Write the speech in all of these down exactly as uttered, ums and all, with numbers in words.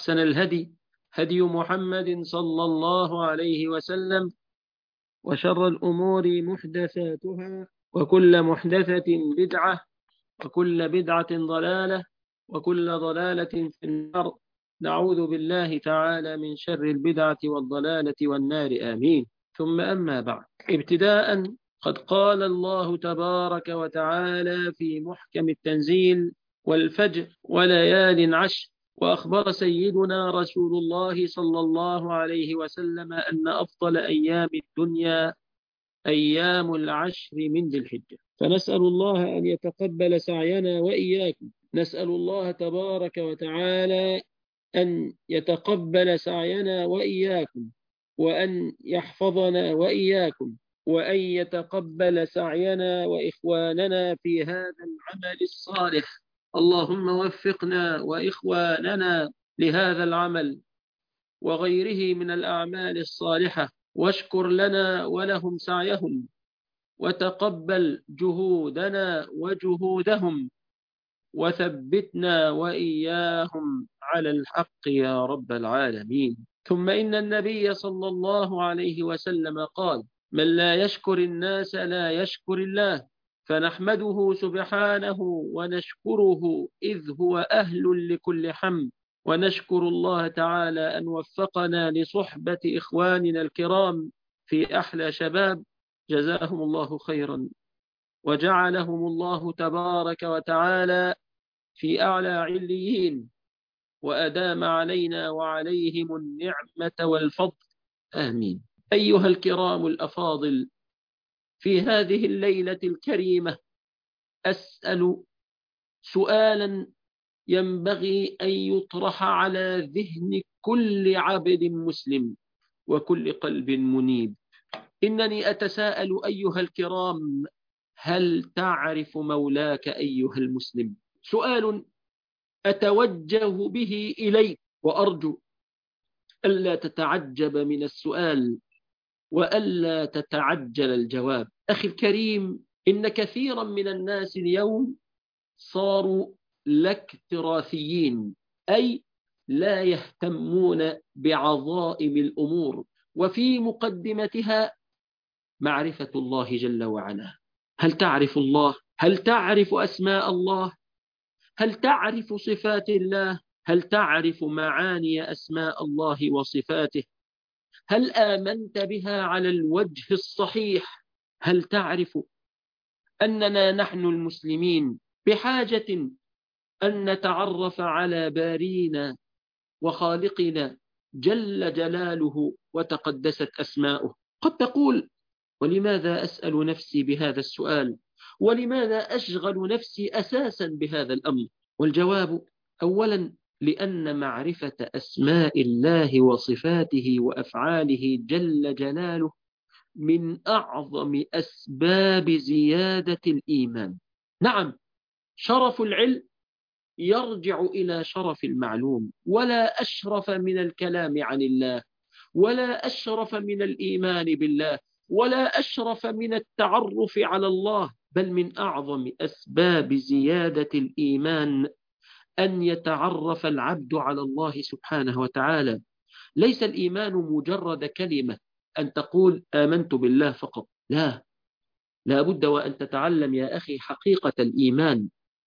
أحسن الهدي هدي محمد صلى الله عليه وسلم، وشر الأمور محدثاتها، وكل محدثة بدعة، وكل بدعة ضلالة، وكل ضلالة في النار. نعوذ بالله تعالى من شر البدعة والضلالة والنار، آمين. ثم أما بعد، ابتداء قد قال الله تبارك وتعالى في محكم التنزيل: والفجر وليال عشر. وأخبر سيدنا رسول الله صلى الله عليه وسلم أن أفضل أيام الدنيا أيام العشر من ذي الحجة. فنسأل الله أن يتقبل سعينا وإياكم، نسأل الله تبارك وتعالى أن يتقبل سعينا وإياكم، وأن يحفظنا وإياكم، وأن يتقبل سعينا وإخواننا في هذا العمل الصالح. اللهم وفقنا وإخواننا لهذا العمل وغيره من الأعمال الصالحة، واشكر لنا ولهم سعيهم، وتقبل جهودنا وجهودهم، وثبتنا وإياهم على الحق يا رب العالمين. ثم إن النبي صلى الله عليه وسلم قال: من لا يشكر الناس لا يشكر الله. فنحمده سبحانه ونشكره إذ هو أهل لكل حمد، ونشكر الله تعالى أن وفقنا لصحبة إخواننا الكرام في أحلى شباب، جزاهم الله خيرا، وجعلهم الله تبارك وتعالى في أعلى عليين، وأدام علينا وعليهم النعمة والفضل، آمين. أيها الكرام الأفاضل، في هذه الليلة الكريمة أسأل سؤالا ينبغي أن يطرح على ذهن كل عبد مسلم وكل قلب منيب. إنني أتساءل أيها الكرام: هل تعرف مولاك أيها المسلم؟ سؤال أتوجه به إليك، وأرجو ألا تتعجب من السؤال وألا تتعجل الجواب. أخي الكريم، إن كثيرا من الناس اليوم صاروا لك تراثيين، أي لا يهتمون بعظائم الأمور، وفي مقدمتها معرفة الله جل وعلا. هل تعرف الله؟ هل تعرف أسماء الله؟ هل تعرف صفات الله؟ هل تعرف معاني أسماء الله وصفاته؟ هل آمنت بها على الوجه الصحيح؟ هل تعرف أننا نحن المسلمين بحاجة أن نتعرف على بارينا وخالقنا جل جلاله وتقدست أسماؤه؟ قد تقول: ولماذا أسأل نفسي بهذا السؤال؟ ولماذا أشغل نفسي أساسا بهذا الأمر؟ والجواب: أولا، لأن معرفة أسماء الله وصفاته وأفعاله جل جلاله من أعظم أسباب زيادة الإيمان. نعم، شرف العلم يرجع إلى شرف المعلوم، ولا أشرف من الكلام عن الله، ولا أشرف من الإيمان بالله، ولا أشرف من التعرف على الله، بل من أعظم أسباب زيادة الإيمان أن يتعرف العبد على الله سبحانه وتعالى. ليس الإيمان مجرد كلمة أن تقول آمنت بالله فقط، لا، لا بد وأن تتعلم يا أخي حقيقة الإيمان.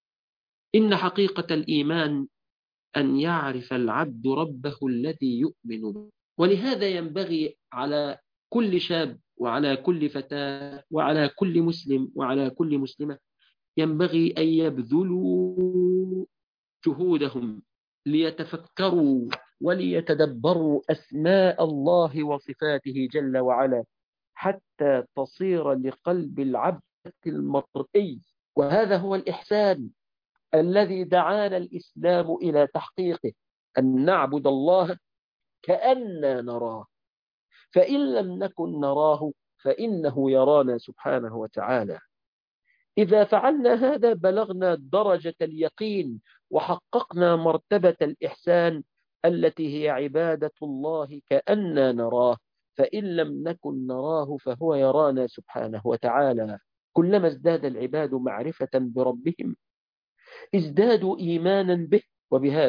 إن حقيقة الإيمان أن يعرف العبد ربه الذي يؤمن به. ولهذا ينبغي على كل شاب وعلى كل فتاة وعلى كل مسلم وعلى كل مسلمة، ينبغي أن يبذلوا جهودهم ليتفكروا وليتدبروا أسماء الله وصفاته جل وعلا، حتى تصير لقلب العبد المرئي. وهذا هو الإحسان الذي دعانا الإسلام إلى تحقيقه، أن نعبد الله كأننا نراه، فإن لم نكن نراه فإنه يرانا سبحانه وتعالى. إذا فعلنا هذا بلغنا درجة اليقين، وحققنا مرتبة الإحسان التي هي عبادة الله كأننا نراه، فإن لم نكن نراه فهو يرانا سبحانه وتعالى. كلما ازداد العباد معرفة بربهم ازدادوا إيمانا به. وبهذا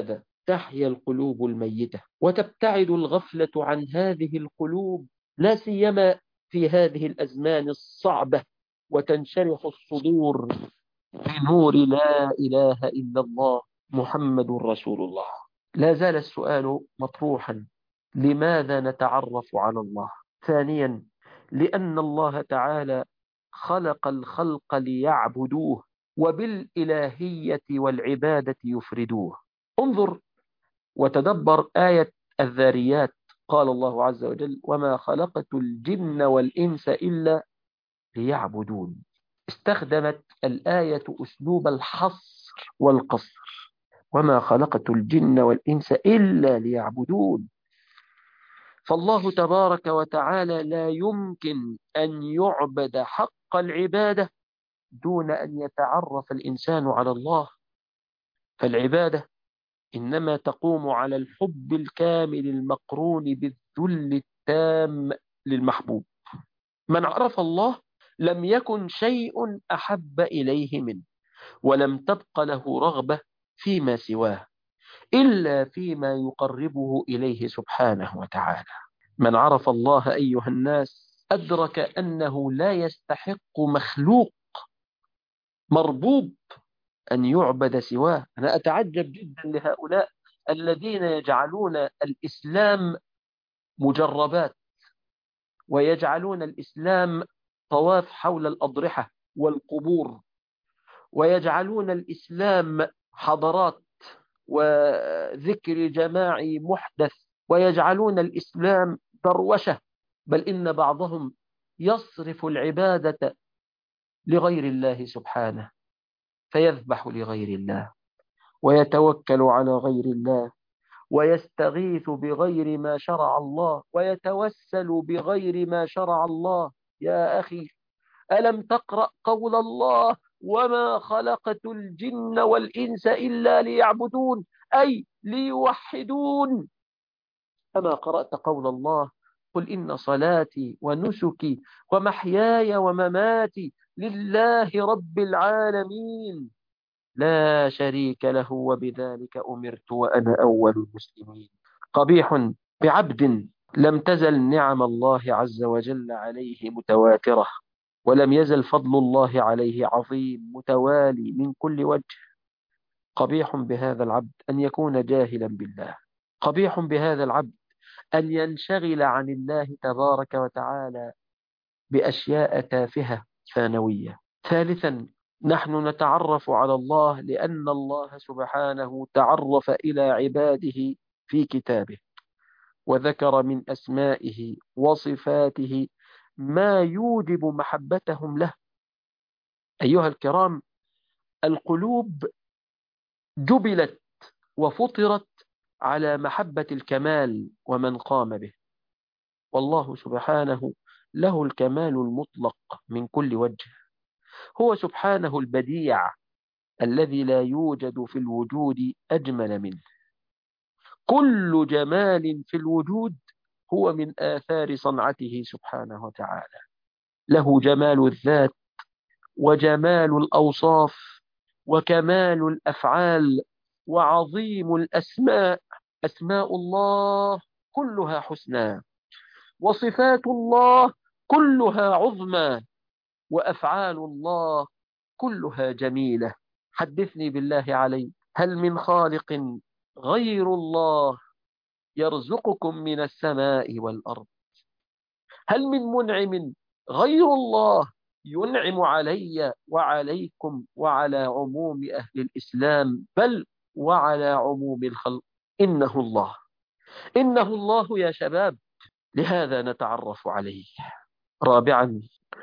تحيا القلوب الميتة وتبتعد الغفلة عن هذه القلوب، لا سيما في هذه الأزمان الصعبة، وتنشرح الصدور بنور لا إله إلا الله محمد رسول الله. لا زال السؤال مطروحا: لماذا نتعرف على الله؟ ثانيا، لأن الله تعالى خلق الخلق ليعبدوه وبالإلهية والعبادة يفردوه. انظر وتدبر آية الذاريات، قال الله عز وجل: وما خلقت الجن والإنس إلا ليعبدون. استخدمت الآية أسلوب الحصر والقصر: وما خلقت الجن والإنس إلا ليعبدون. فالله تبارك وتعالى لا يمكن أن يعبد حق العبادة دون أن يتعرف الإنسان على الله. فالعبادة إنما تقوم على الحب الكامل المقرون بالذل التام للمحبوب. من عرف الله لم يكن شيء أحب إليه منه، ولم تبق له رغبة فيما سواه إلا فيما يقربه إليه سبحانه وتعالى. من عرف الله أيها الناس أدرك أنه لا يستحق مخلوق مربوب أن يعبد سواه. أنا أتعجب جدا لهؤلاء الذين يجعلون الإسلام مجربات، ويجعلون الإسلام طواف حول الأضرحة والقبور، ويجعلون الإسلام حضارات وذكر جماعي محدث، ويجعلون الإسلام دروشة، بل إن بعضهم يصرف العبادة لغير الله سبحانه، فيذبح لغير الله ويتوكل على غير الله ويستغيث بغير ما شرع الله ويتوسل بغير ما شرع الله. يا أخي، ألم تقرأ قول الله: وما خلقت الجن والإنس إلا ليعبدون، أي ليوحدون؟ أما قرأت قول الله: قل إن صلاتي ونسكي ومحياي ومماتي لله رب العالمين لا شريك له وبذلك أمرت وأنا أول المسلمين. قبيح بعبد لم تزل نعم الله عز وجل عليه متواترة، ولم يزل فضل الله عليه عظيم متوالي من كل وجه. قبيح بهذا العبد أن يكون جاهلا بالله. قبيح بهذا العبد أن ينشغل عن الله تبارك وتعالى بأشياء تافهة ثانوية. ثالثا، نحن نتعرف على الله لأن الله سبحانه تعرف إلى عباده في كتابه، وذكر من أسمائه وصفاته ما يوجب محبتهم له. أيها الكرام، القلوب جبلت وفطرت على محبة الكمال ومن قام به، والله سبحانه له الكمال المطلق من كل وجه. هو سبحانه البديع الذي لا يوجد في الوجود أجمل منه. كل جمال في الوجود هو من آثار صنعته سبحانه وتعالى. له جمال الذات وجمال الأوصاف وكمال الأفعال وعظيم الأسماء. أسماء الله كلها حسنى، وصفات الله كلها عظمى، وأفعال الله كلها جميلة. حدثني بالله عليك، هل من خالق غير الله يرزقكم من السماء والأرض؟ هل من منعم غير الله ينعم علي وعليكم وعلى عموم أهل الإسلام، بل وعلى عموم الخلق؟ إنه الله، إنه الله يا شباب. لهذا نتعرف عليه. رابعا،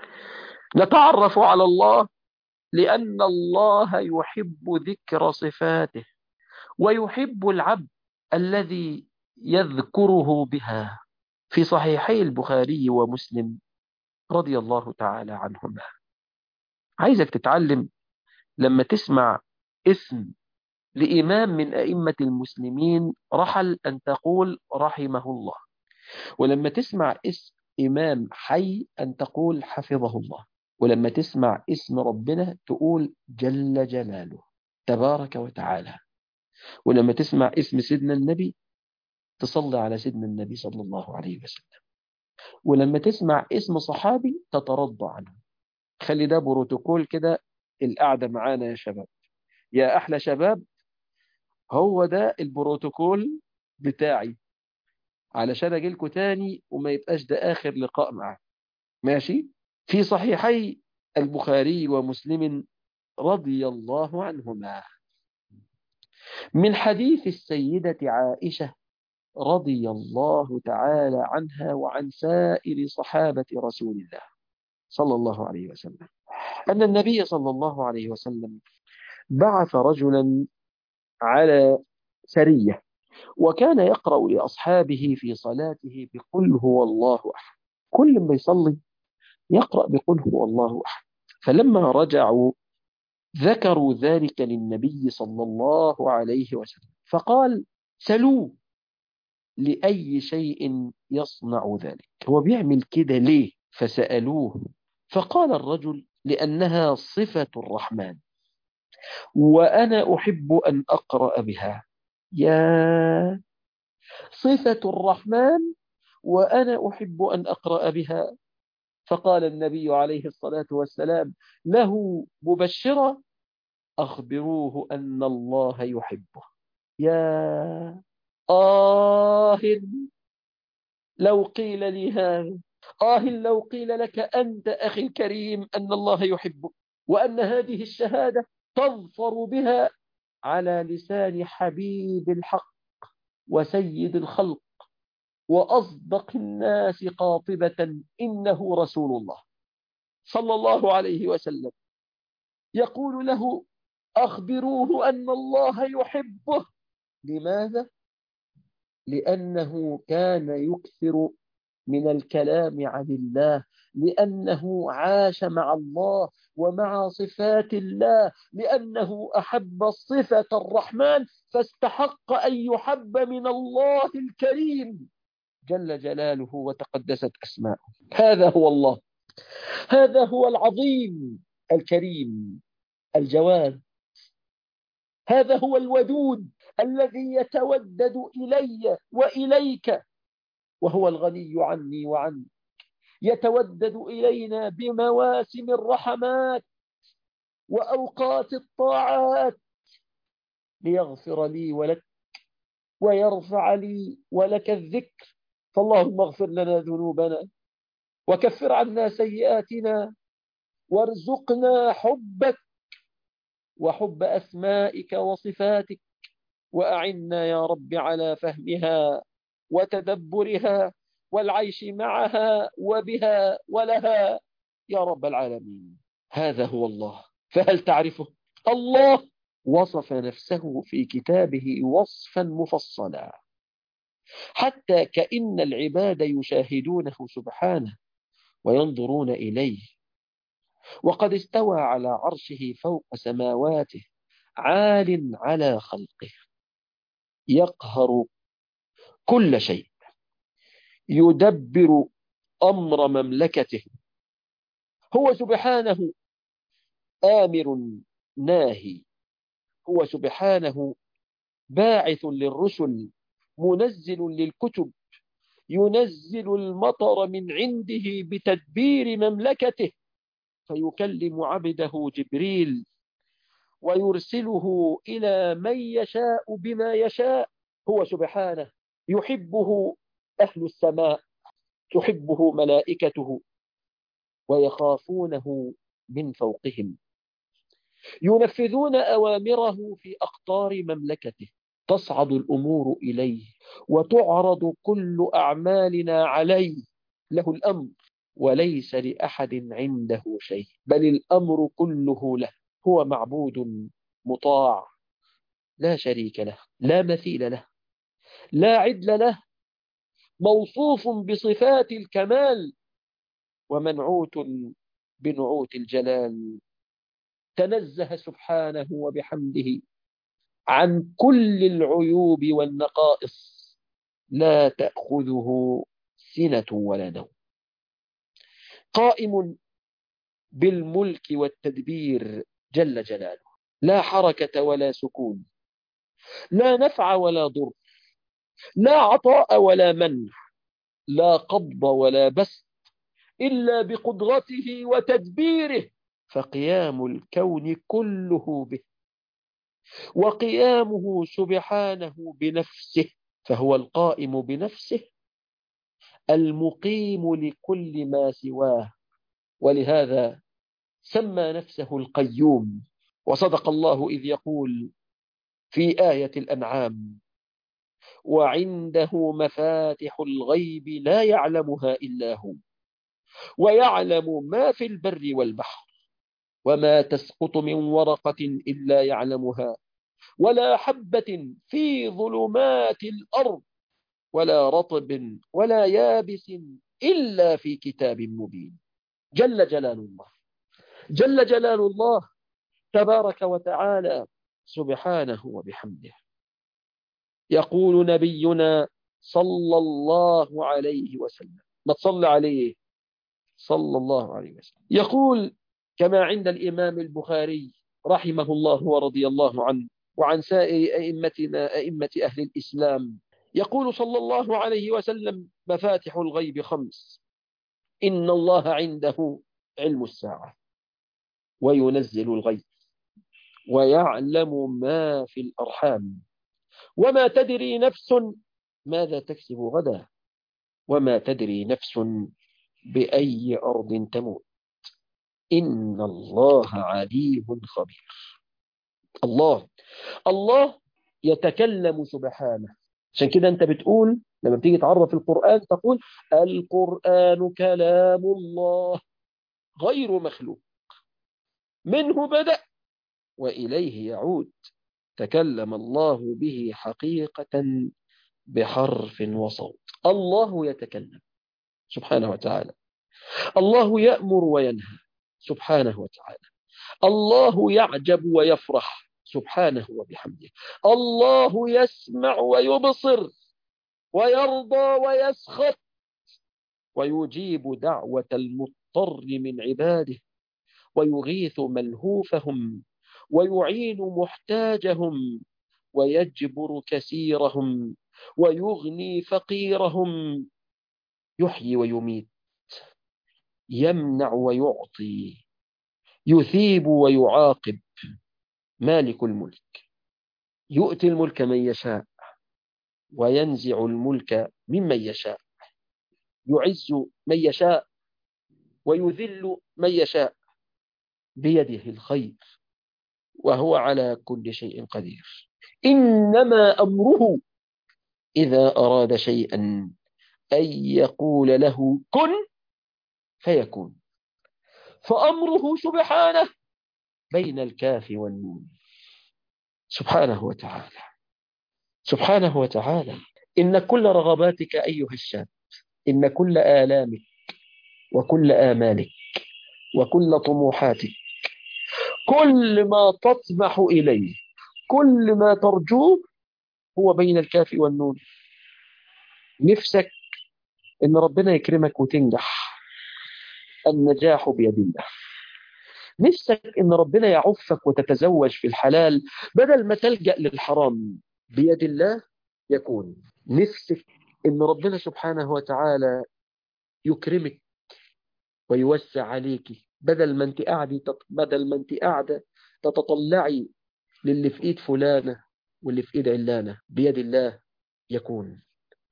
نتعرف على الله لأن الله يحب ذكر صفاته، ويحب العبد الذي يذكره بها. في صحيحي البخاري ومسلم رضي الله تعالى عنهما. عايزك تتعلم لما تسمع اسم لإمام من أئمة المسلمين رحل أن تقول رحمه الله، ولما تسمع اسم إمام حي أن تقول حفظه الله، ولما تسمع اسم ربنا تقول جل جلاله تبارك وتعالى. ولما تسمع اسم سيدنا النبي تصلي على سيدنا النبي صلى الله عليه وسلم، ولما تسمع اسم صحابي تترضى عنه. خلي ده بروتوكول كده القعدة معانا يا شباب، يا أحلى شباب، هو ده البروتوكول بتاعي علشان أجيلكوا تاني وما يبقاش ده آخر لقاء معاه. ماشي؟ في صحيحي البخاري ومسلم رضي الله عنهما من حديث السيدة عائشة رضي الله تعالى عنها وعن سائر صحابة رسول الله صلى الله عليه وسلم أن النبي صلى الله عليه وسلم بعث رجلا على سرية، وكان يقرأ لأصحابه في صلاته بقل هو الله أحد، كل ما يصلي يقرأ بقل هو الله أحد. فلما رجعوا ذكروا ذلك للنبي صلى الله عليه وسلم فقال سلوه لأي شيء يصنع ذلك، هو بيعمل كده ليه؟ فسألوه فقال الرجل لأنها صفة الرحمن وأنا أحب أن أقرأ بها. يا صفة الرحمن وأنا أحب أن أقرأ بها. فقال النبي عليه الصلاة والسلام له مبشرا أخبروه أن الله يحبه. يا آه لو قيل لي هذا، آه لو قيل لك أنت أخي الكريم أن الله يحبك، وأن هذه الشهادة تظفر بها على لسان حبيب الحق وسيد الخلق وأصدق الناس قاطبة إنه رسول الله صلى الله عليه وسلم، يقول له أخبروه أن الله يحبه. لماذا؟ لأنه كان يكثر من الكلام عن الله، لأنه عاش مع الله ومع صفات الله، لأنه أحب صفة الرحمن فاستحق أن يحب من الله الكريم جل جلاله وتقدست أسماؤه. هذا هو الله، هذا هو العظيم الكريم الجواد، هذا هو الودود الذي يتودد إلي وإليك، وهو الغني عني وعنك، يتودد إلينا بمواسم الرحمات وأوقات الطاعات ليغفر لي ولك ويرفع لي ولك الذكر. فاللهم اغفر لنا ذنوبنا وكفر عنا سيئاتنا وارزقنا حبك وحب أسمائك وصفاتك، وأعنا يا رب على فهمها وتدبرها والعيش معها وبها ولها يا رب العالمين. هذا هو الله. فهل تعرفه؟ الله وصف نفسه في كتابه وصفا مفصلا حتى كأن العباد يشاهدونه سبحانه وينظرون إليه، وقد استوى على عرشه فوق سماواته عال على خلقه يقهر كل شيء، يدبر أمر مملكته. هو سبحانه آمر ناهي، هو سبحانه باعث للرسل منزل للكتب، ينزل المطر من عنده بتدبير مملكته، فيكلم عبده جبريل ويرسله إلى من يشاء بما يشاء. هو سبحانه يحبه أهل السماء، تحبه ملائكته ويخافونه من فوقهم، ينفذون أوامره في أقطار مملكته، تصعد الأمور إليه وتعرض كل أعمالنا عليه، له الأمر وليس لأحد عنده شيء، بل الأمر كله له. هو معبود مطاع لا شريك له، لا مثيل له، لا عدل له، موصوف بصفات الكمال ومنعوت بنعوت الجلال، تنزه سبحانه وبحمده عن كل العيوب والنقائص، لا تأخذه سنة ولا نوم، قائم بالملك والتدبير جل جلاله، لا حركة ولا سكون، لا نفع ولا ضر، لا عطاء ولا منع، لا قبض ولا بسط، إلا بقدرته وتدبيره، فقيام الكون كله به، وقيامه سبحانه بنفسه، فهو القائم بنفسه المقيم لكل ما سواه، ولهذا سمى نفسه القيوم. وصدق الله إذ يقول في آية الأنعام: وعنده مفاتح الغيب لا يعلمها إلا هو، ويعلم ما في البر والبحر، وما تسقط من ورقة إلا يعلمها، ولا حبة في ظلمات الأرض، ولا رطب ولا يابس إلا في كتاب مبين. جل جلال الله، جل جلال الله تبارك وتعالى سبحانه وبحمده. يقول نبينا صلى الله عليه وسلم، ما تصلى عليه صلى الله عليه وسلم، يقول كما عند الإمام البخاري رحمه الله ورضي الله عنه وعن سائر أئمتنا أئمة أهل الإسلام، يقول صلى الله عليه وسلم: مفاتح الغيب خمس، إن الله عنده علم الساعة، وينزل الغيب، ويعلم ما في الأرحام، وما تدري نفس ماذا تكسب غدا، وما تدري نفس بأي أرض تموت، إن الله عليم خبير. الله الله يتكلم سبحانه. عشان كده أنت بتقول لما بتيجي تعرف القرآن تقول: القرآن كلام الله غير مخلوق، منه بدأ وإليه يعود، تكلم الله به حقيقة بحرف وصوت. الله يتكلم سبحانه وتعالى، الله يأمر وينهى سبحانه وتعالى، الله يعجب ويفرح سبحانه وبحمده، الله يسمع ويبصر ويرضى ويسخط، ويجيب دعوة المضطر من عباده، ويغيث ملهوفهم، ويعين محتاجهم، ويجبر كثيرهم، ويغني فقيرهم، يحيي ويميت، يمنع ويعطي، يثيب ويعاقب، مالك الملك، يؤتي الملك من يشاء وينزع الملك ممن يشاء، يعز من يشاء ويذل من يشاء، بيده الخير وهو على كل شيء قدير. إنما أمره إذا أراد شيئا أن يقول له كن فيكون، فأمره سبحانه بين الكاف والنون سبحانه وتعالى، سبحانه وتعالى. إن كل رغباتك أيها الشاب، إن كل آلامك وكل آمالك وكل طموحاتك، كل ما تطمح إليه، كل ما ترجوه، هو بين الكاف والنون. نفسك إن ربنا يكرمك وتنجح، النجاح بيد الله. نفسك إن ربنا يعفك وتتزوج في الحلال بدل ما تلجأ للحرام، بيد الله يكون. نفسك إن ربنا سبحانه وتعالى يكرمك ويوسع عليك بدل ما انت قاعدة بدل ما انت قاعدة تتطلعي للي في ايد فلانة واللي في ايد علانة، بيد الله يكون.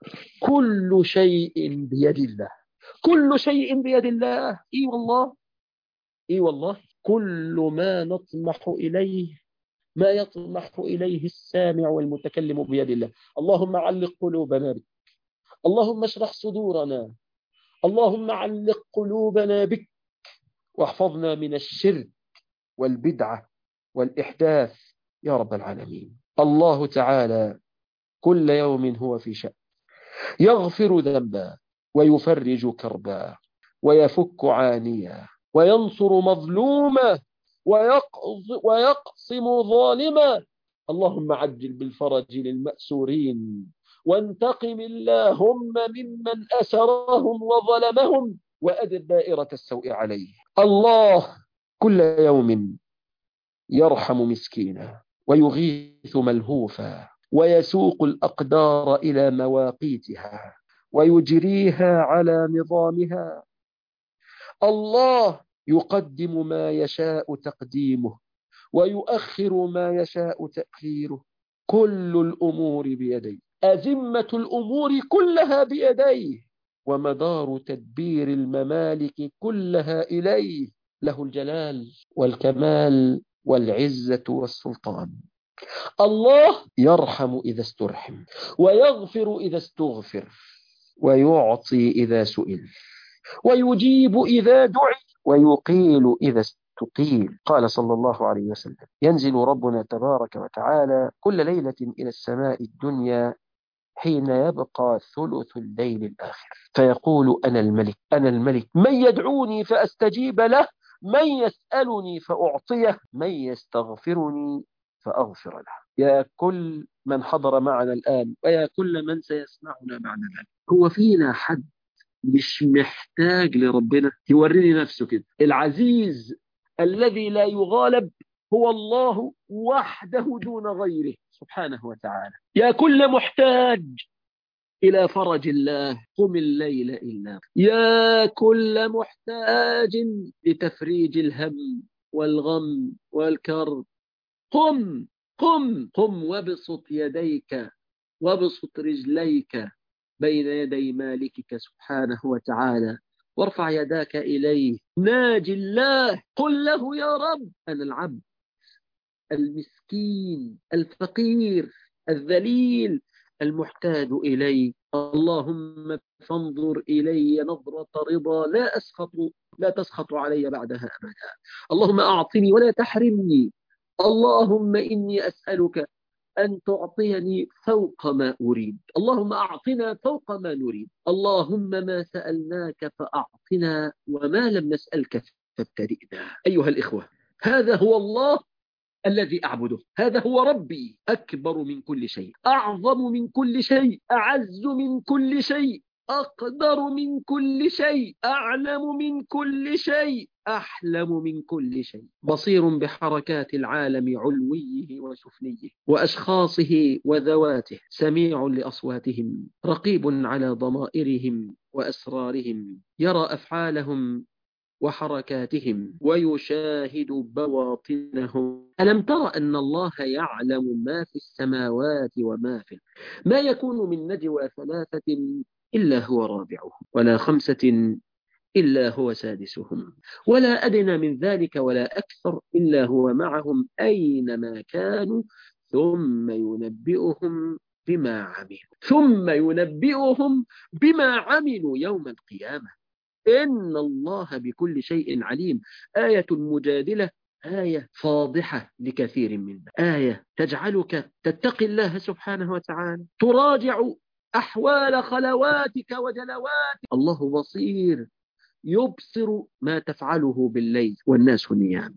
كل شيء بيد الله، كل شيء بيد الله. اي والله، اي والله، كل ما نطمح اليه، ما يطمح اليه السامع والمتكلم بيد الله. اللهم علق قلوبنا بك، اللهم اشرح صدورنا، اللهم علق قلوبنا بك، واحفظنا من الشرك والبدعة والإحداث يا رب العالمين. الله تعالى كل يوم هو في شأن، يغفر ذنبا ويفرج كربا ويفك عانيا وينصر مظلوما ويقسم ظالما. اللهم عجل بالفرج للمأسورين، وانتقم اللهم ممن أسرهم وظلمهم، وأدر دائرة السوء عليه. الله كل يوم يرحم مسكينا ويغيث ملهوفا ويسوق الأقدار إلى مواقيتها ويجريها على نظامها. الله يقدم ما يشاء تقديمه ويؤخر ما يشاء تأخيره. كل الأمور بيديه، أزمة الأمور كلها بيديه، ومدار تدبير الممالك كلها إليه. له الجلال والكمال والعزة والسلطان. الله يرحم إذا استرحم، ويغفر إذا استغفر، ويعطي إذا سئل، ويجيب إذا دعي، ويقيل إذا استقيل. قال صلى الله عليه وسلم: ينزل ربنا تبارك وتعالى كل ليلة إلى السماء الدنيا حين يبقى ثلث الليل الآخر، فيقول: أنا الملك أنا الملك، من يدعوني فأستجيب له، من يسألني فأعطيه، من يستغفرني فأغفر له. يا كل من حضر معنا الآن، ويا كل من سيسمعنا معنا الآن، هو فينا حد مش محتاج لربنا؟ يوريني نفسه كده. العزيز الذي لا يغالب هو الله وحده دون غيره سبحانه وتعالى. يا كل محتاج إلى فرج الله، قم الليل إلا. يا كل محتاج لتفريج الهم والغم والكرب، قم قم قم وابسط يديك وابسط رجليك بين يدي مالكك سبحانه وتعالى، وارفع يداك إليه. ناجي الله، قل له: يا رب، أنا العبد المسكين الفقير الذليل المحتاج إلي. اللهم فانظر إلي نظرة رضا لا أسخط لا تسخط علي بعدها أبدا. اللهم أعطني ولا تحرمني. اللهم إني أسألك أن تعطيني فوق ما أريد. اللهم أعطنا فوق ما نريد. اللهم ما سألناك فأعطنا، وما لم نسألك فابتدئنا. أيها الإخوة، هذا هو الله الذي أعبده، هذا هو ربي، أكبر من كل شيء، أعظم من كل شيء، أعز من كل شيء، أقدر من كل شيء، أعلم من كل شيء، أحلم من كل شيء، بصير بحركات العالم علويه وسفليه وأشخاصه وذواته، سميع لأصواتهم، رقيب على ضمائرهم وأسرارهم، يرى أفعالهم وحركاتهم ويشاهد بواطنهم. ألم تر أن الله يعلم ما في السماوات وما في الأرض؟ ما يكون من نجوى ثلاثة إلا هو رابعهم، ولا خمسة إلا هو سادسهم، ولا أدنى من ذلك ولا أكثر إلا هو معهم أينما كانوا، ثم ينبئهم بما عملوا ثم ينبئهم بما عملوا يوم القيامة. إن الله بكل شيء عليم. آية المجادلة آية فاضحة لكثير منا، آية تجعلك تتقي الله سبحانه وتعالى، تراجع أحوال خلواتك وجلواتك. الله بصير، يبصر ما تفعله بالليل والناس نيام.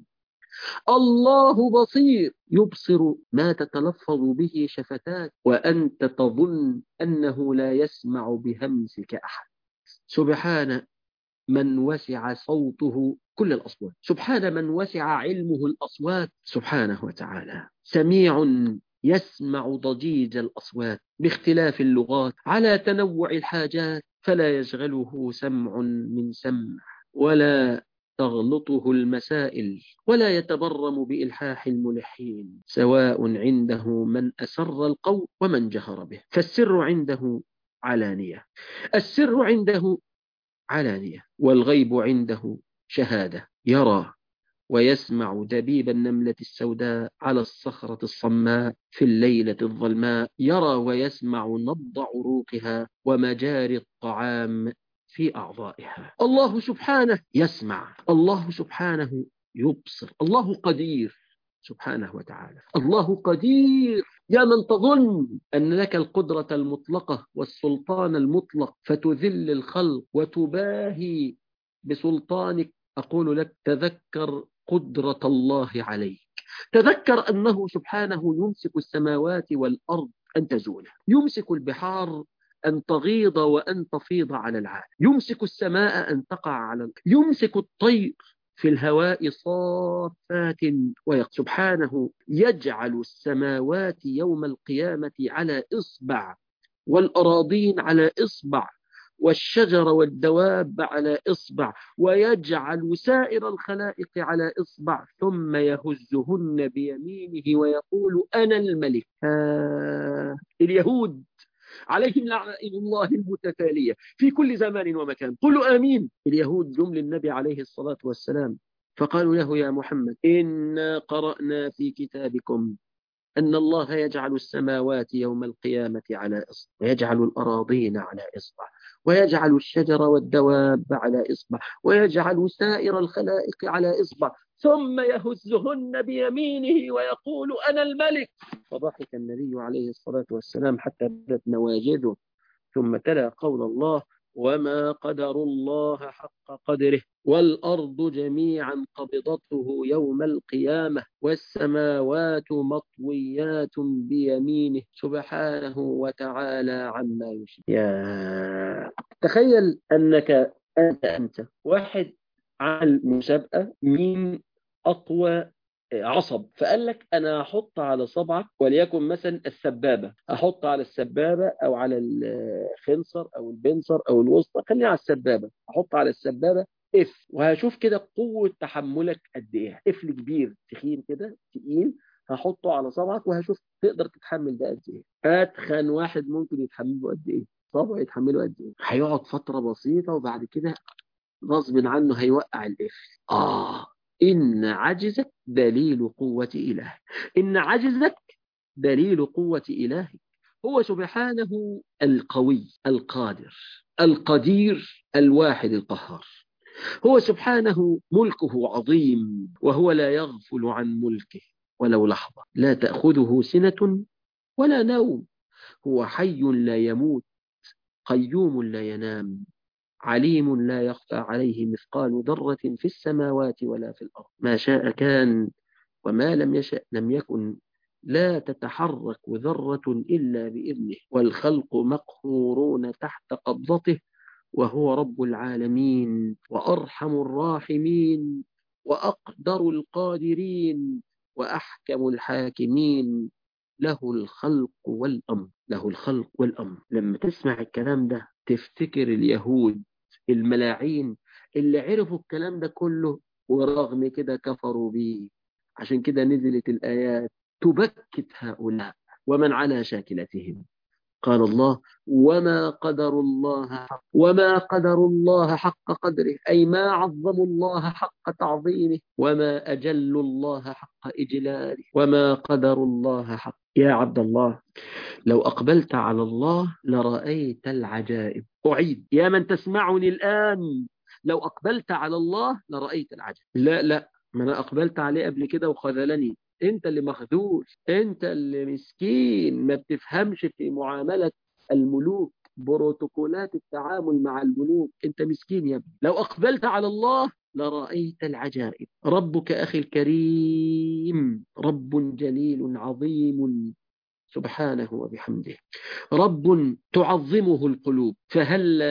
الله بصير، يبصر ما تتلفظ به شفتاك وأنت تظن أنه لا يسمع بهمسك أحد. سبحان من وسع صوته كل الأصوات، سبحان من وسع علمه الأصوات سبحانه وتعالى. سميع يسمع ضجيج الأصوات باختلاف اللغات على تنوع الحاجات، فلا يشغله سمع من سمع، ولا تغلطه المسائل، ولا يتبرم بإلحاح الملحين، سواء عنده من أسر القول ومن جهر به، فالسر عنده علانية السر عنده علانية والغيب عنده شهادة. يرى ويسمع دبيب النملة السوداء على الصخرة الصماء في الليلة الظلماء، يرى ويسمع نبض عروقها ومجاري الطعام في أعضائها. الله سبحانه يسمع، الله سبحانه يبصر، الله قدير سبحانه وتعالى. الله قدير. يا من تظن أن لك القدرة المطلقة والسلطان المطلق فتذل الخلق وتباهي بسلطانك، أقول لك: تذكر قدرة الله عليك، تذكر أنه سبحانه يمسك السماوات والأرض أن تزول، يمسك البحار أن تغيض وأن تفيض على العالم، يمسك السماء أن تقع على الأرض، يمسك الطير في الهواء صافات ويق سبحانه يجعل السماوات يوم القيامة على إصبع، والأراضين على إصبع، والشجر والدواب على إصبع، ويجعل سائر الخلائق على إصبع، ثم يهزهن بيمينه ويقول أنا الملك. آه اليهود عليهم لعنة الله المتتالية في كل زمان ومكان. قلوا آمين. اليهود جم للنبي عليه الصلاة والسلام فقالوا له يا محمد إنا قرأنا في كتابكم أن الله يجعل السماوات يوم القيامة على إصبع، ويجعل الأراضين على إصبع، ويجعل الشجر والدواب على إصبع، ويجعل سائر الخلائق على إصبع، ثم يهزهن بيمينه ويقول أنا الملك. فضحك النبي عليه الصلاة والسلام حتى بدت نواجذه، ثم تلا قول الله وما قدر الله حق قدره والأرض جميعا قبضته يوم القيامة والسماوات مطويات بيمينه سبحانه وتعالى عما يشرك. يا تخيل أنك أنت أنت واحد عمل مسابقة مين أقوى عصب، فقال لك أنا أحط على صبعك وليكن مثلا السبابة، أحط على السبابة أو على الخنصر أو البنصر أو الوسطى، خليني على السبابة، أحط على السبابة إف، وهشوف كده قوة تحملك قد إيه. إفل كبير تخين كده تقيل هحطه على صبعك وهشوف تقدر تتحمل ده قد إيه. أتخن واحد ممكن يتحمله قد إيه، صبعه يتحمله قد إيه. هيقعد فترة بسيطة وبعد كده غصب عنه هيوقع الإفل. آه إن عجزك دليل قوة إله، إن عجزك دليل قوة إله. هو سبحانه القوي القادر القدير الواحد القهار. هو سبحانه ملكه عظيم، وهو لا يغفل عن ملكه ولو لحظة، لا تأخذه سنة ولا نوم، هو حي لا يموت قيوم لا ينام عليم لا يخفى عليه مثقال ذرة في السماوات ولا في الأرض، ما شاء كان وما لم يشأ لم يكن، لا تتحرك ذرة إلا بإذنه، والخلق مقهورون تحت قبضته، وهو رب العالمين وأرحم الراحمين وأقدر القادرين وأحكم الحاكمين. له الخلق والأمر، له الخلق والأمر. لما تسمع الكلام ده تفتكر اليهود الملاعين اللي عرفوا الكلام ده كله ورغم كده كفروا به. عشان كده نزلت الآيات تبكت هؤلاء ومن على شاكلتهم. قال الله وما قدر الله حق وما قدر الله حق قدره، أي ما عظموا الله حق تعظيمه، وما أجل الله حق إجلاله، وما قدر الله حق. يا عبد الله لو أقبلت على الله لرأيت العجائب. أعيد يا من تسمعني الآن، لو أقبلت على الله لرأيت العجائب. لا لا ما أنا أقبلت عليه قبل كده وخذلني. انت اللي مخذول، انت اللي مسكين ما بتفهمش في معاملة الملوك، بروتوكولات التعامل مع الملوك. انت مسكين يا ابني. لو أقبلت على الله لرأيت العجائب. ربك أخي الكريم رب جليل عظيم سبحانه وبحمده، رب تعظمه القلوب، فهل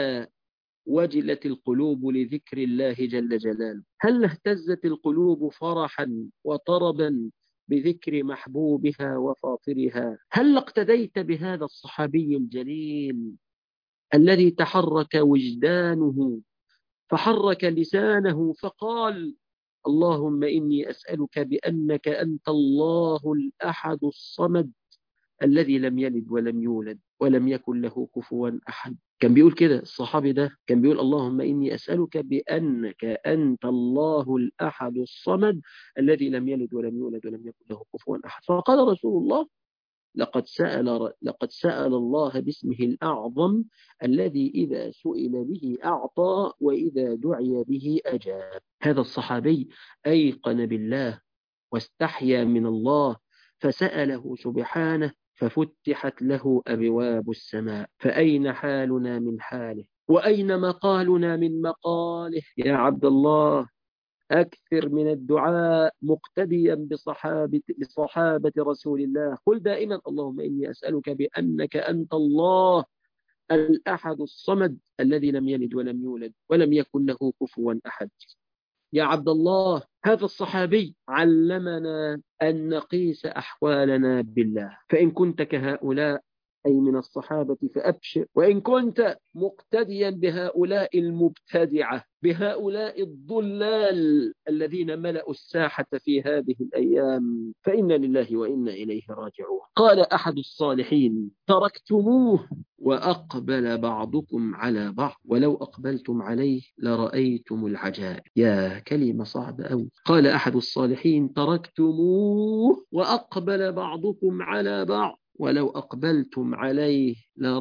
وجلت القلوب لذكر الله جل جلاله؟ هل اهتزت القلوب فرحا وطربا بذكر محبوبها وفاطرها؟ هل اقتديت بهذا الصحابي الجليل الذي تحرك وجدانه فحرك لسانه فقال اللهم إني أسألك بأنك أنت الله الأحد الصمد الذي لم يلد ولم يولد ولم يكن له كفوا أحد. كان بيقول كده الصحابي ده، كان بيقول اللهم إني أسألك بأنك أنت الله الأحد الصمد الذي لم يلد ولم يولد ولم يكن له كفوا أحد. فقال رسول الله لقد سأل, لقد سأل الله باسمه الأعظم الذي إذا سئل به أعطى وإذا دعي به أجاب. هذا الصحابي أيقن بالله واستحيا من الله فسأله سبحانه ففتحت له أبواب السماء. فأين حالنا من حاله وأين مقالنا من مقاله؟ يا عبد الله أكثر من الدعاء مقتديا بصحابة, بصحابة رسول الله. قل دائما اللهم إني أسألك بأنك أنت الله الأحد الصمد الذي لم يلد ولم يولد ولم يكن له كفوا أحد. يا عبد الله هذا الصحابي علمنا أن نقيس أحوالنا بالله، فإن كنت كهؤلاء أي من الصحابة فأبشر، وإن كنت مقتديا بهؤلاء المبتدعة بهؤلاء الضلال الذين ملأوا الساحة في هذه الأيام فإنا لله وإنا إليه راجعون. قال أحد الصالحين تركتموه وأقبل بعضكم على بعض ولو أقبلتم عليه لرأيتم العجائب. يا كلمة صعبة أوي. قال أحد الصالحين تركتموه وأقبل بعضكم على بعض ولو أقبلتم عليه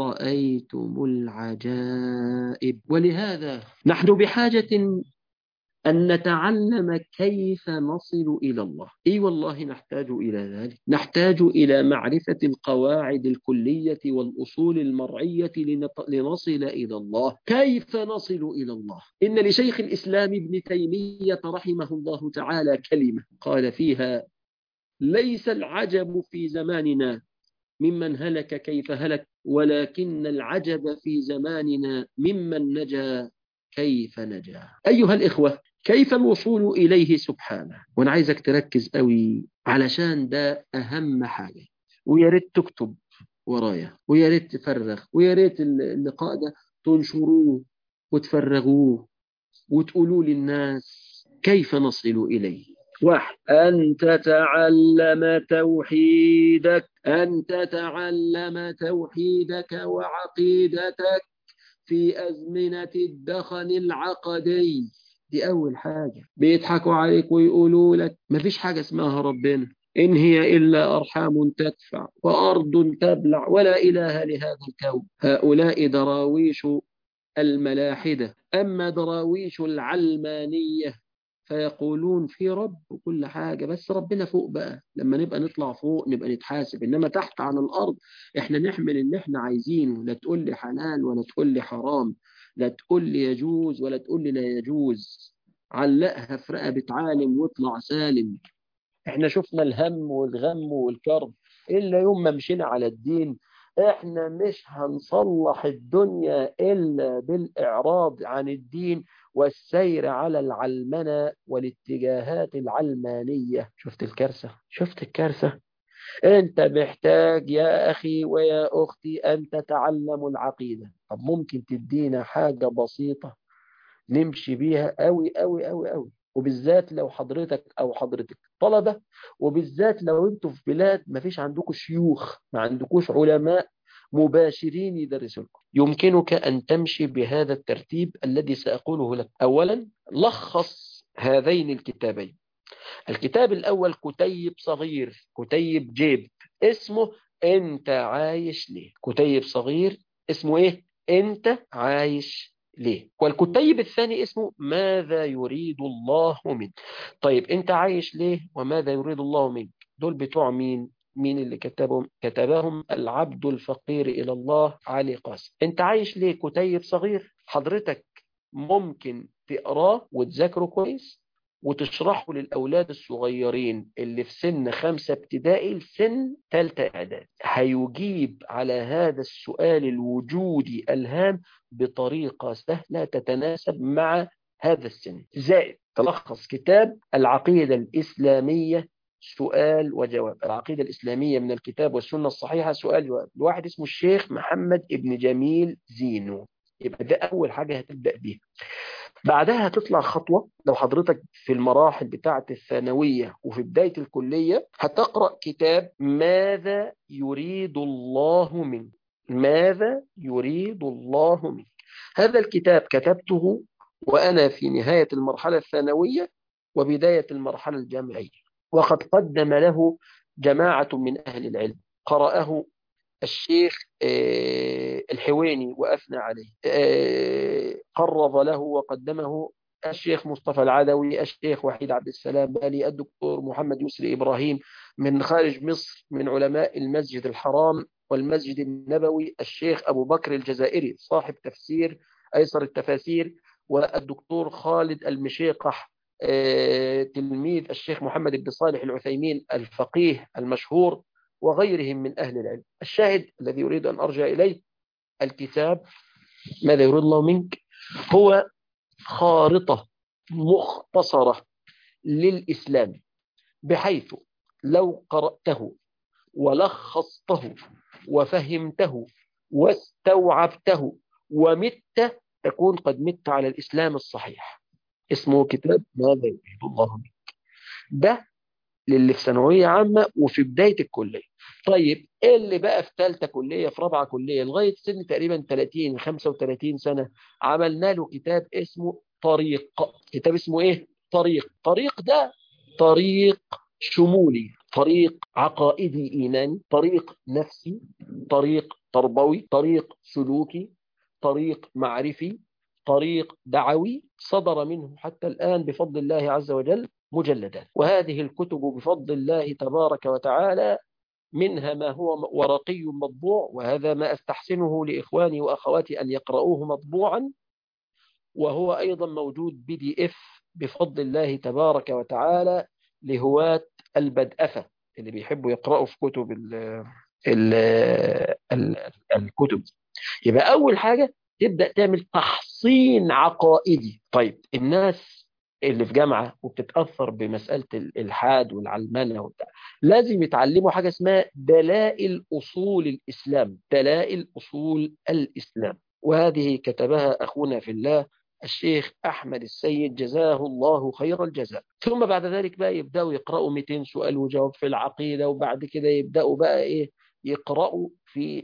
لرأيتم العجائب. ولهذا نحن بحاجة أن نتعلم كيف نصل إلى الله. إي والله نحتاج إلى ذلك، نحتاج إلى معرفة القواعد الكلية والأصول المرعية لنصل إلى الله. كيف نصل إلى الله؟ إن لشيخ الإسلام ابن تيمية رحمه الله تعالى كلمة قال فيها ليس العجب في زماننا ممن هلك كيف هلك، ولكن العجب في زماننا ممن نجا كيف نجا. أيها الإخوة، كيف الوصول إليه سبحانه؟ وأنا عايزك تركز قوي علشان ده أهم حاجة، ويا ريت تكتب ورايا، ويا ريت تفرغ، ويا ريت اللقاء ده تنشروه وتفرغوه وتقولوا للناس كيف نصل إليه. واحد، أن تتعلم توحيدك، أن تتعلم توحيدك وعقيدتك في أزمنة الدخن العقدي. دي أول حاجة. بيضحكوا عليك ويقولوا لك مفيش حاجة اسمها ربنا، إن هي إلا أرحام تدفع وأرض تبلع ولا إله لهذا الكون. هؤلاء دراويش الملاحدة. أما دراويش العلمانية فيقولون في رب وكل حاجة، بس ربنا فوق بقى، لما نبقى نطلع فوق نبقى نتحاسب، إنما تحت على الأرض إحنا نحمل اللي إحنا عايزينه. لا تقول لي حلال ولا تقول لي حرام، لا تقول لي يجوز ولا تقول لي لا يجوز. علقها في رقبة عالم واطلع سالم. إحنا شفنا الهم والغم والكرب إلا يوم ما مشينا على الدين. إحنا مش هنصلح الدنيا إلا بالإعراض عن الدين والسير على العلمنة والاتجاهات العلمانية. شفت الكارثة؟ شفت الكارثة؟ أنت محتاج يا أخي ويا أختي أن تتعلموا العقيدة. طب ممكن تدينا حاجة بسيطة نمشي بيها قوي قوي قوي قوي، وبالذات لو حضرتك أو حضرتك طلبة، وبالذات لو أنتوا في بلاد ما فيش عندكم شيوخ، ما عندكوش علماء مباشرين يدرسوا لكم. يمكنك أن تمشي بهذا الترتيب الذي سأقوله لك. أولا، لخص هذين الكتابين. الكتاب الأول كتيب صغير، كتيب جيب، اسمه أنت عايش ليه. كتيب صغير اسمه إيه؟ أنت عايش ليه. والكتيب الثاني اسمه ماذا يريد الله منك. طيب أنت عايش ليه وماذا يريد الله منك، دول بتوع مين؟ مين اللي كتبهم؟ كتبهم العبد الفقير إلى الله علي قاسم. أنت عايش ليه كتيب صغير، حضرتك ممكن تقراه وتذاكره كويس وتشرحه للأولاد الصغيرين اللي في سن خمسة ابتدائي لسن ثالثة إعداد. هيجيب على هذا السؤال الوجودي الهام بطريقة سهلة تتناسب مع هذا السن. زائد تلخص كتاب العقيدة الإسلامية سؤال وجواب. العقيدة الإسلامية من الكتاب والسنة الصحيحة سؤال جواب، الواحد اسمه الشيخ محمد ابن جميل زينو. يبقى ده أول حاجة هتبدأ بيها. بعدها هتطلع خطوة، لو حضرتك في المراحل بتاعة الثانوية وفي بداية الكلية هتقرأ كتاب ماذا يريد الله منك. ماذا يريد الله منك. هذا الكتاب كتبته وأنا في نهاية المرحلة الثانوية وبداية المرحلة الجامعية، وقد قدم له جماعة من أهل العلم. قرأه الشيخ الحويني وأثنى عليه، قرض له وقدمه الشيخ مصطفى العدوي، الشيخ وحيد عبد السلام بالي، الدكتور محمد يسري إبراهيم من خارج مصر من علماء المسجد الحرام والمسجد النبوي، الشيخ أبو بكر الجزائري صاحب تفسير أيسر التفاسير، والدكتور خالد المشيقح تلميذ الشيخ محمد بن صالح العثيمين الفقيه المشهور، وغيرهم من أهل العلم. الشاهد الذي أريد أن أرجع إليه الكتاب ماذا يريد الله منك هو خارطة مختصرة للإسلام، بحيث لو قرأته ولخصته وفهمته واستوعبته ومت تكون قد مت على الإسلام الصحيح. اسمه كتاب ماذا يريد الله منك. ده للي في ثانوية عامة وفي بداية الكلية. طيب ايه اللي بقى في ثالثة كلية، في رابعة كلية، لغاية سن تقريبا ثلاثين خمسة وثلاثين سنة، عملنا له كتاب اسمه طريق. كتاب اسمه ايه؟ طريق. طريق ده طريق شمولي، طريق عقائدي إيماني، طريق نفسي، طريق تربوي، طريق سلوكي، طريق معرفي، طريق دعوي. صدر منه حتى الآن بفضل الله عز وجل مجلدات. وهذه الكتب بفضل الله تبارك وتعالى منها ما هو ورقي مطبوع، وهذا ما أستحسنه لإخواني وأخواتي أن يقرؤوه مطبوعا، وهو أيضا موجود بي دي إف بفضل الله تبارك وتعالى لهواة البدأفة اللي بيحبوا يقرأوا في كتب ال ال ال الكتب. يبقى أول حاجة تبدأ تعمل تحصين عقائدي. طيب الناس اللي في جامعة وبتتأثر بمسألة الإلحاد والعلمنة وبتاع، لازم يتعلموا حاجة اسمها دلائل أصول الإسلام. دلائل أصول الإسلام، وهذه كتبها أخونا في الله الشيخ أحمد السيد جزاه الله خير الجزاء. ثم بعد ذلك بقى يبدأوا يقرأوا مئتين سؤال وجواب في العقيدة، وبعد كده يبدأوا بقى إيه، يقرأوا في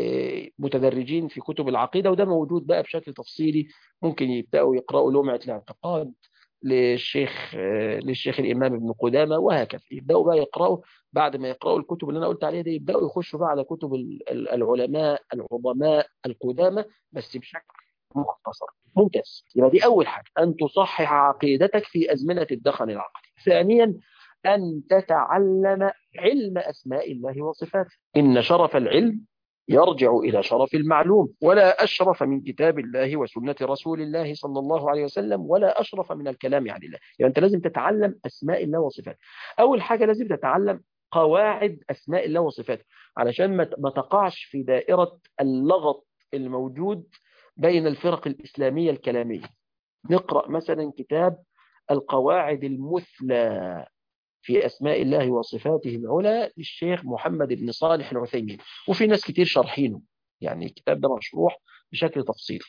متدرجين في كتب العقيدة، وده موجود بقى بشكل تفصيلي. ممكن يبدأوا يقرأوا لمعة الاعتقاد للشيخ للشيخ الإمام ابن قدامة، وهكذا يبدأوا بقى يقرأوا. بعد ما يقرأوا الكتب اللي أنا قلت عليها دي، يبدأوا يخشوا بقى على كتب العلماء العظماء القدامى بس بشكل مختصر. ممتاز. يبقى دي أول حاجة، أن تصحح عقيدتك في أزمنة الدخن العقدي. ثانيا، أن تتعلم علم أسماء الله وصفاته. إن شرف العلم يرجع إلى شرف المعلوم، ولا أشرف من كتاب الله وسنة رسول الله صلى الله عليه وسلم، ولا أشرف من الكلام عن الله. يعني أنت لازم تتعلم أسماء الله وصفاته. أول حاجة لازم تتعلم قواعد أسماء الله وصفاته، علشان ما تقعش في دائرة اللغط الموجود بين الفرق الإسلامية الكلامية. نقرأ مثلا كتاب القواعد المثلى في أسماء الله وصفاته العلى للشيخ محمد بن صالح العثيمين، وفي ناس كتير شارحينه، يعني الكتاب ده مشروح بشكل تفصيلي.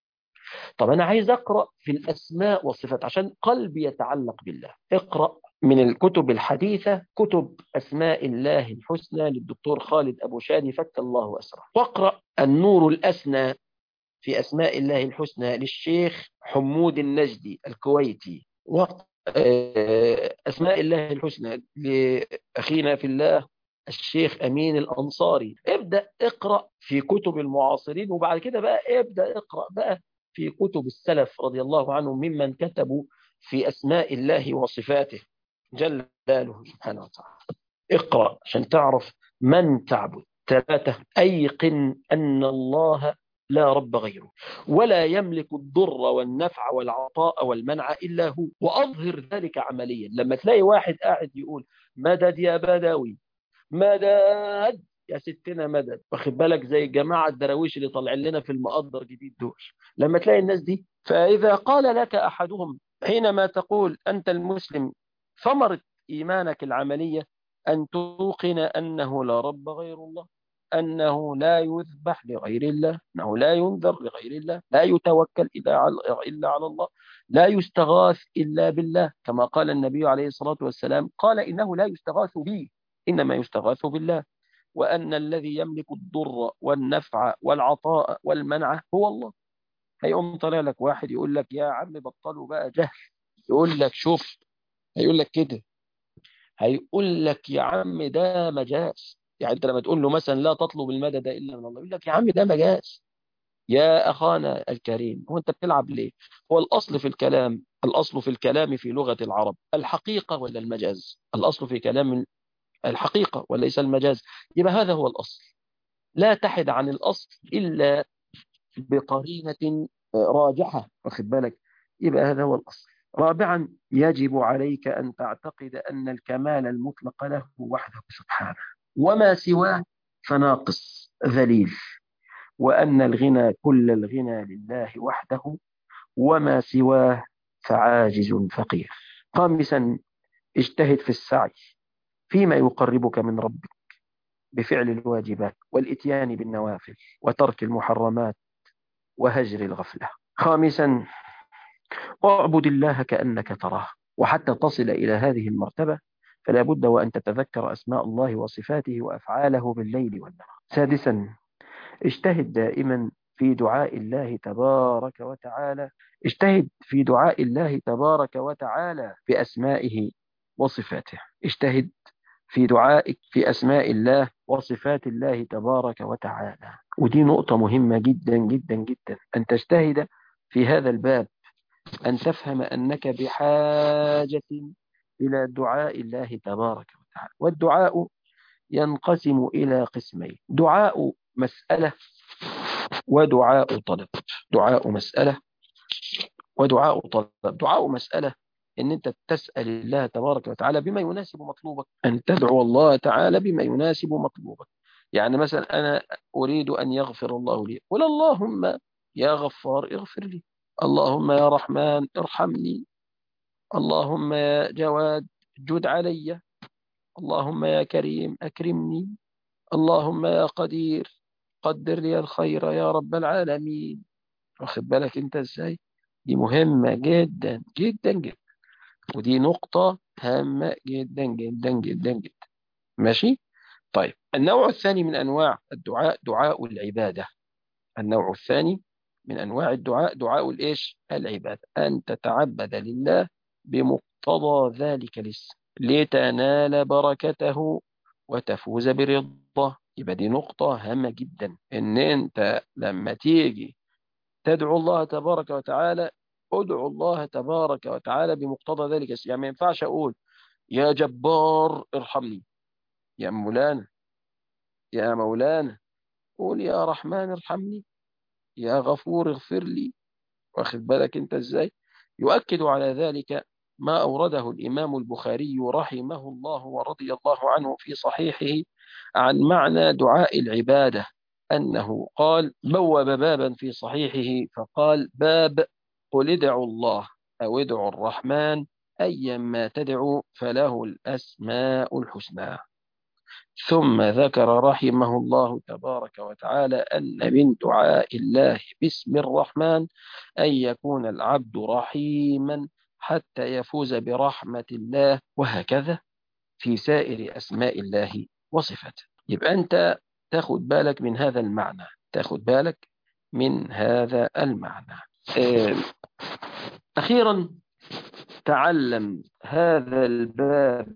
طب أنا عايز أقرأ في الأسماء والصفات عشان قلبي يتعلق بالله. اقرأ من الكتب الحديثة كتب أسماء الله الحسنى للدكتور خالد أبو شادي فك الله أسره، واقرأ النور الأسنى في أسماء الله الحسنى للشيخ حمود النجدي الكويتي، أسماء الله الحسنى لأخينا في الله الشيخ أمين الأنصاري. ابدأ اقرأ في كتب المعاصرين، وبعد كده بقى ابدأ اقرأ بقى في كتب السلف رضي الله عنهم ممن كتبوا في أسماء الله وصفاته جل جلاله سبحانه وتعالى. اقرأ عشان تعرف من تعبد. ثلاثة، أيقن أن الله لا رب غيره، ولا يملك الضر والنفع والعطاء والمنع إلا هو، وأظهر ذلك عمليا. لما تلاقي واحد قاعد يقول مدد يا بدوي، مدد يا ستنا مدد، واخد بالك زي الجماعة الدراويش اللي طالعين لنا في المقدر جديد دول، لما تلاقي الناس دي، فإذا قال لك أحدهم حينما تقول أنت المسلم ثمرة إيمانك العملية أن توقن أنه لا رب غير الله، أنه لا يذبح لغير الله، أنه لا ينذر لغير الله، لا يتوكل إلا على, إلا على الله، لا يستغاث إلا بالله، كما قال النبي عليه الصلاة والسلام قال إنه لا يستغاث بي إنما يستغاث بالله، وأن الذي يملك الضر والنفع والعطاء والمنع هو الله. هيقوم طالع لك واحد يقول لك يا عم بطلوا بقى جهل، يقول لك شوف، هيقول لك كده، هيقول لك يا عم ده مجاز. يعني انت لما تقول له مثلا لا تطلب المدد الا من الله، يقول لك يا عم ده مجاز. يا اخانا الكريم، هو انت بتلعب ليه؟ هو الاصل في الكلام، الاصل في الكلام في لغة العرب الحقيقة ولا المجاز؟ الاصل في كلام الحقيقة وليس المجاز. يبقى هذا هو الاصل، لا تحد عن الاصل الا بقرينة راجحة، واخد بالك؟ يبقى هذا هو الاصل. رابعا، يجب عليك أن تعتقد أن الكمال المطلق له وحده سبحانه، وما سواه فناقص ذليل، وأن الغنى كل الغنى لله وحده، وما سواه فعاجز فقير. خامسا اجتهد في السعي فيما يقربك من ربك بفعل الواجبات والإتيان بالنوافل وترك المحرمات وهجر الغفلة. خامسا اعبد الله كأنك تراه. وحتى تصل إلى هذه المرتبة فلا بد وأن تتذكر أسماء الله وصفاته وأفعاله بالليل والنهار. سادسا اجتهد دائما في دعاء الله تبارك وتعالى اجتهد في دعاء الله تبارك وتعالى بأسمائه وصفاته. اجتهد في دعائك في أسماء الله وصفات الله تبارك وتعالى. ودي نقطة مهمة جدا جدا جدا، أن تجتهد في هذا الباب، أن تفهم أنك بحاجة إلى دعاء الله تبارك وتعالى. والدعاء ينقسم إلى قسمين: دعاء مسألة ودعاء طلب. دعاء مسألة ودعاء طلب. دعاء مسألة ان انت تسأل الله تبارك وتعالى بما يناسب مطلوبك، ان تدعو الله تعالى بما يناسب مطلوبك. يعني مثلا انا اريد ان يغفر الله لي، قل اللهم يا غفار اغفر لي، اللهم يا رحمن ارحمني، اللهم يا جواد جد علي، اللهم يا كريم اكرمني، اللهم يا قدير قدر لي الخير يا رب العالمين. واخد بالك انت ازاي؟ دي مهمة جدا جدا جدا، ودي نقطة هامة جدا جدا جدا جدا. ماشي؟ طيب، النوع الثاني من أنواع الدعاء دعاء العبادة. النوع الثاني من أنواع الدعاء دعاء الإيش؟ العبادة. أن تتعبد لله بمقتضى ذلك الاسم لتنال بركته وتفوز برضاه. يبقى دي نقطة هامة جدا، إن أنت لما تيجي تدعو الله تبارك وتعالى ادعو الله تبارك وتعالى بمقتضى ذلك الاسم. يعني ما ينفعش أقول يا جبار ارحمني، يا مولانا يا مولانا قول يا رحمن ارحمني، يا غفور اغفر لي. واخد بالك انت ازاي؟ يؤكد على ذلك ما أورده الإمام البخاري رحمه الله ورضي الله عنه في صحيحه عن معنى دعاء العبادة، أنه قال بوب بابا في صحيحه فقال: باب قل ادعوا الله أو ادعوا الرحمن أيما تدعوا فله الأسماء الحسنى. ثم ذكر رحمه الله تبارك وتعالى أن من دعاء الله باسم الرحمن أن يكون العبد رحيما حتى يفوز برحمة الله، وهكذا في سائر أسماء الله وصفاته. يبقى أنت تاخد بالك من هذا المعنى، تاخد بالك من هذا المعنى. أخيرا تعلم هذا الباب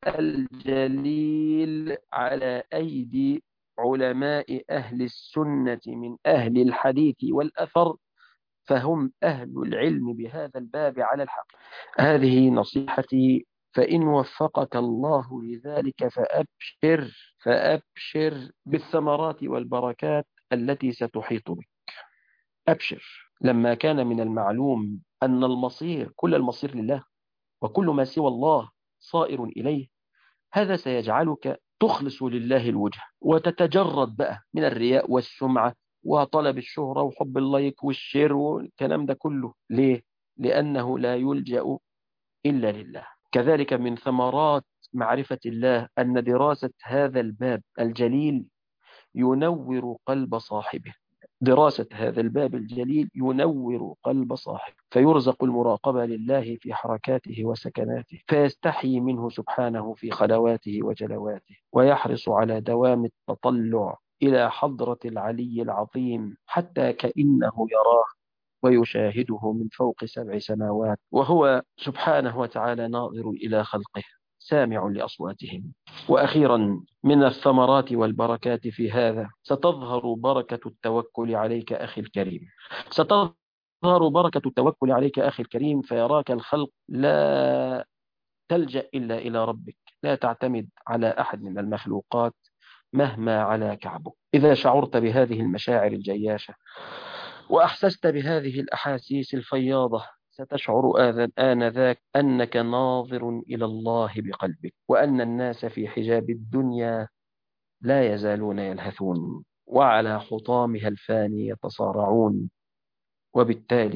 الجليل على أيدي علماء أهل السنة من أهل الحديث والأثر، فهم أهل العلم بهذا الباب على الحق. هذه نصيحتي، فإن وفقك الله لذلك فأبشر فأبشر بالثمرات والبركات التي ستحيط بك. أبشر. لما كان من المعلوم أن المصير كل المصير لله، وكل ما سوى الله صائر إليه، هذا سيجعلك تخلص لله الوجه وتتجرد بقى من الرياء والسمعة وطلب الشهرة وحب اللايك والشير والكلام ده كله. ليه؟ لأنه لا يلجأ إلا لله. كذلك من ثمرات معرفة الله أن دراسة هذا الباب الجليل ينور قلب صاحبه. دراسة هذا الباب الجليل ينور قلب صاحبه، فيرزق المراقبة لله في حركاته وسكناته، فيستحي منه سبحانه في خلواته وجلواته، ويحرص على دوام التطلع إلى حضرة العلي العظيم حتى كأنه يراه ويشاهده من فوق سبع سماوات، وهو سبحانه وتعالى ناظر إلى خلقه سامع لأصواتهم. وأخيرا من الثمرات والبركات في هذا ستظهر بركة التوكل عليك أخي الكريم. ستظهر بركة التوكل عليك أخي الكريم، فيراك الخلق لا تلجأ إلا إلى ربك، لا تعتمد على أحد من المخلوقات مهما على كعبك. إذا شعرت بهذه المشاعر الجياشة وأحسست بهذه الأحاسيس الفياضة ستشعر آنذاك أنك ناظر إلى الله بقلبك، وأن الناس في حجاب الدنيا لا يزالون يلهثون وعلى حطامها الفاني يتصارعون، وبالتالي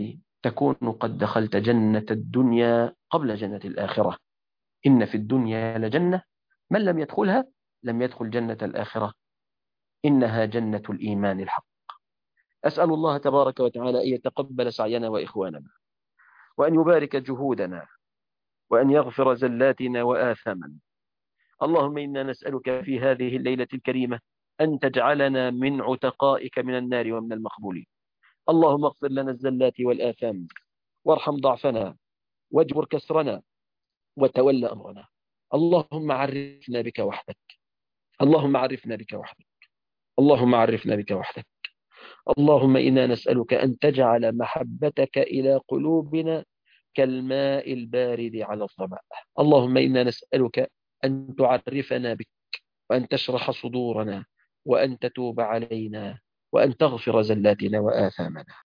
تكون قد دخلت جنة الدنيا قبل جنة الآخرة. إن في الدنيا لجنة من لم يدخلها لم يدخل جنة الآخرة، إنها جنة الإيمان الحق. أسأل الله تبارك وتعالى أن يتقبل سعينا وإخواننا، وأن يبارك جهودنا، وأن يغفر زلاتنا وآثامنا. اللهم إنا نسألك في هذه الليلة الكريمة أن تجعلنا من عتقائك من النار ومن المقبولين. اللهم اغفر لنا الزلات والآثام، وارحم ضعفنا، واجبر كسرنا، وتول أمرنا. اللهم عرفنا بك وحدك، اللهم عرفنا بك وحدك، اللهم عرفنا بك وحدك. اللهم إنا نسألك أن تجعل محبتك إلى قلوبنا كالماء البارد على الظمأ. اللهم إنا نسألك أن تعرفنا بك، وأن تشرح صدورنا، وأن تتوب علينا، وأن تغفر زلاتنا وآثامنا.